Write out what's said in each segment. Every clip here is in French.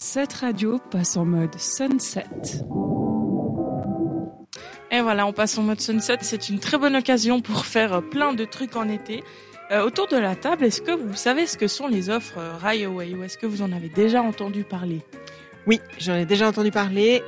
Cette radio passe en mode sunset. Et voilà, on passe en mode sunset. C'est une très bonne occasion pour faire plein de trucs en été. Autour de la table, est-ce que vous savez ce que sont les offres Rideaway ou est-ce que vous en avez déjà entendu parler ? Oui, j'en ai déjà entendu parler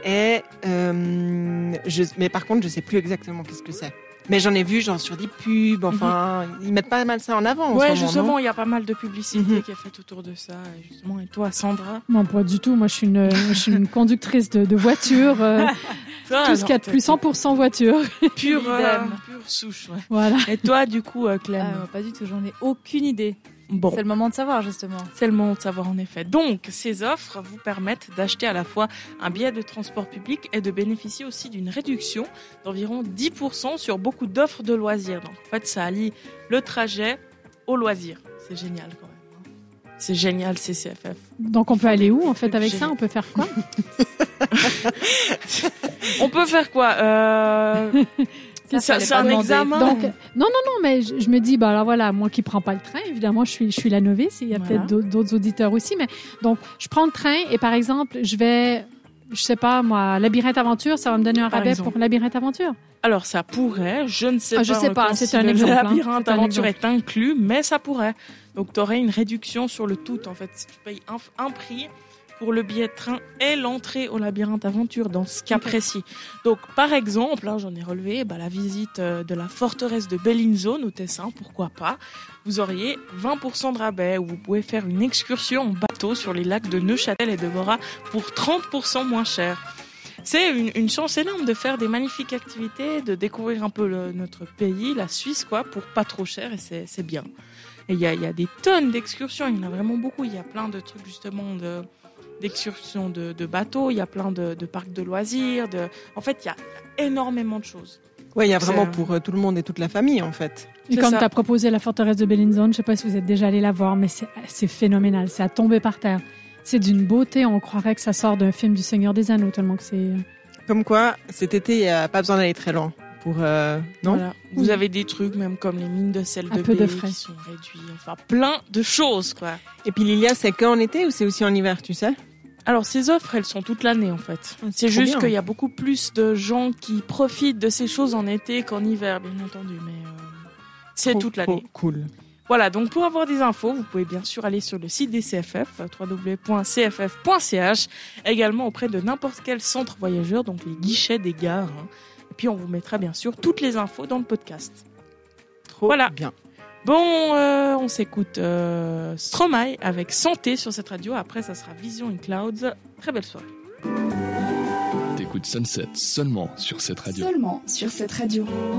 mais par contre, je sais plus exactement qu'est-ce que c'est. Mais j'en ai vu sur des pubs, ils mettent pas mal ça en avant. Ouais, en ce moment, justement, il y a pas mal de publicité qui est faite autour de ça. Justement, et toi, Sandra ? Non, pas du tout. Moi, je suis une conductrice de voiture. Tout ce qu'il y a de plus 100% voiture. Pure souche, ouais. Voilà. Et toi, du coup, Clem ? Pas du tout, j'en ai aucune idée. Bon. C'est le moment de savoir, justement. C'est le moment de savoir, en effet. Donc, ces offres vous permettent d'acheter à la fois un billet de transport public et de bénéficier aussi d'une réduction d'environ 10% sur beaucoup d'offres de loisirs. Donc, en fait, ça allie le trajet au loisir. C'est génial, quand même. C'est génial, CCFF. Donc, on peut aller où, en fait, avec ça ? On peut faire quoi ? On peut faire quoi C'est un examen. Donc, non, mais je me dis, alors voilà, moi qui prends pas le train, évidemment, je suis la novice. Il y a peut-être d'autres auditeurs aussi, mais donc je prends le train et par exemple, je vais, je sais pas moi, Labyrinthe Aventure, ça va me donner un rabais pour Labyrinthe Aventure. Alors ça pourrait, je ne sais pas. Je sais pas, c'est un exemple. Labyrinthe Aventure est inclus, mais ça pourrait. Donc tu aurais une réduction sur le tout en fait. Si tu payes un prix pour le billet de train et l'entrée au Labyrinthe Aventure dans ce cas précis. Donc, par exemple, j'en ai relevé la visite de la forteresse de Bellinzone au Tessin, pourquoi pas. Vous auriez 20% de rabais où vous pouvez faire une excursion en bateau sur les lacs de Neuchâtel et de Morat pour 30% moins cher. C'est une chance énorme de faire des magnifiques activités, de découvrir un peu notre pays, la Suisse, pour pas trop cher et c'est bien. Et il y a des tonnes d'excursions, il y en a vraiment beaucoup. Il y a plein de trucs justement d'excursions de bateaux, il y a plein de parcs de loisirs. En fait, il y a énormément de choses. Ouais, il y a vraiment pour tout le monde et toute la famille, en fait. Et comme tu as proposé la forteresse de Bellinzone, je ne sais pas si vous êtes déjà allé la voir, mais c'est phénoménal. C'est à tomber par terre. C'est d'une beauté, on croirait que ça sort d'un film du Seigneur des Anneaux, tellement que c'est... Comme quoi, cet été, il n'y a pas besoin d'aller très loin. Non voilà. Vous avez des trucs même comme les mines de sel de baie qui sont réduits, enfin plein de choses quoi. Et puis Lilia, c'est qu'en été ou c'est aussi en hiver, tu sais ? Alors ces offres, elles sont toute l'année en fait. C'est juste qu'il y a beaucoup plus de gens qui profitent de ces choses en été qu'en hiver, bien entendu, mais c'est toute l'année. Cool. Voilà, donc pour avoir des infos, vous pouvez bien sûr aller sur le site des CFF, www.cff.ch, également auprès de n'importe quel centre voyageur, donc les guichets des gares. Et puis on vous mettra bien sûr toutes les infos dans le podcast. Trop bien. Bon, on s'écoute Stromae avec Santé sur cette radio. Après, ça sera Vision in Clouds. Très belle soirée. T'écoutes Sunset seulement sur cette radio. Seulement sur cette radio.